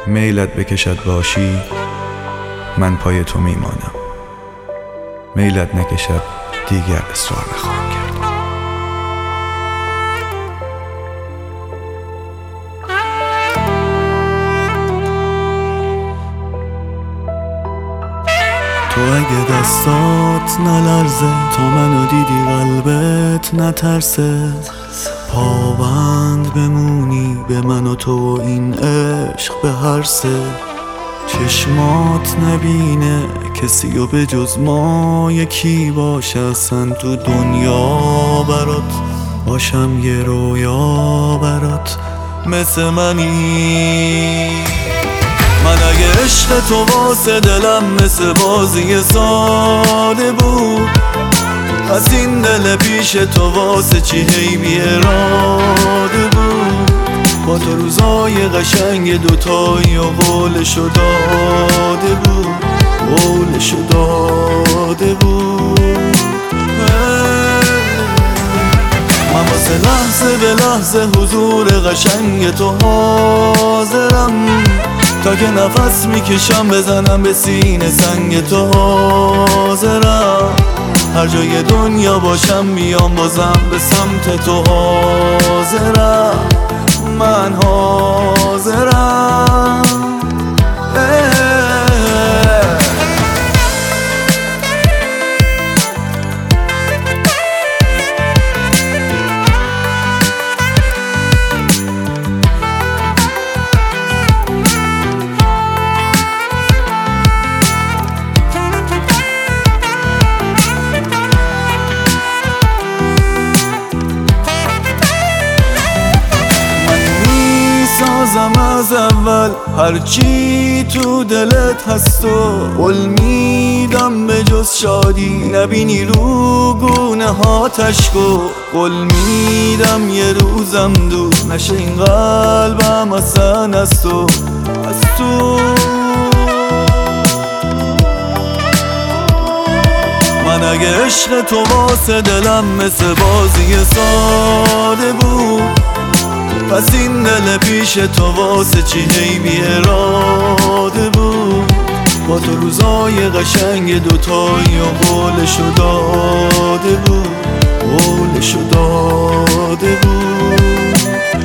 میلت بکشد باشی من پای تو میمانم، میلت نکشد دیگر اصرار نخواهم کرد. تو اگه دستات نلرزه، تو منو دیدی قلبت نترسه، پابند بمونی به من و تو و این عشق به هر سه، چشمات نبینه کسی و به جز ما یکی باشه اصلا تو دنیا برات، باشم یه رویا برات مثل منی. من اگه عشق تو واسه دلم مثل بازی ساده بود، از این دل پیش تو واسه چی هی بی اراده بود، با تو روزای قشنگ دوتایی و قولشو داده بود، قولشو داده بود. من واسه لحظه به لحظه حضور قشنگ تو حاضرم، تا که نفس میکشم بزنم به سینه سنگ تو حاضرم، هر جای دنیا باشم میام بازم به سمت تو حاضرم، من حاضرم. سازم از اول هرچی تو دلت هست و قول میدم به جز شادی نبینی رو گونه ها تشکو، قول میدم یه روزم دور نشه این قلبم اصلا از تو، از تو. من اگه عشق تو واسه دلم مثل بازی ساده بود، پس این دل پیش تو واسه چی هی بی اراده بود، با تو روزای قشنگ دوتایی و قولشو داده بود، قولشو داده بود.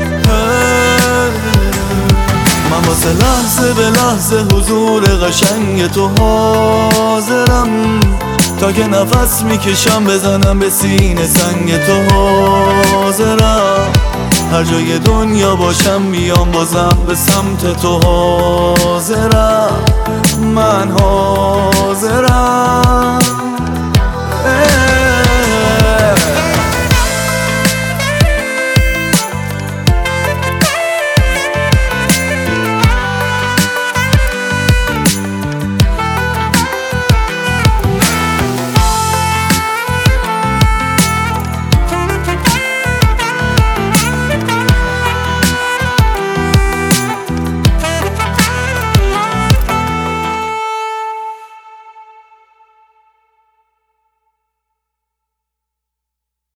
من واسه لحظه به لحظه حضور قشنگ تو حاضرم، تا که نفس میکشم بزنم به سینه سنگ تو حاضرم، هر جای دنیا باشم میام بازم به سمت تو حاضرم، من حاضرم.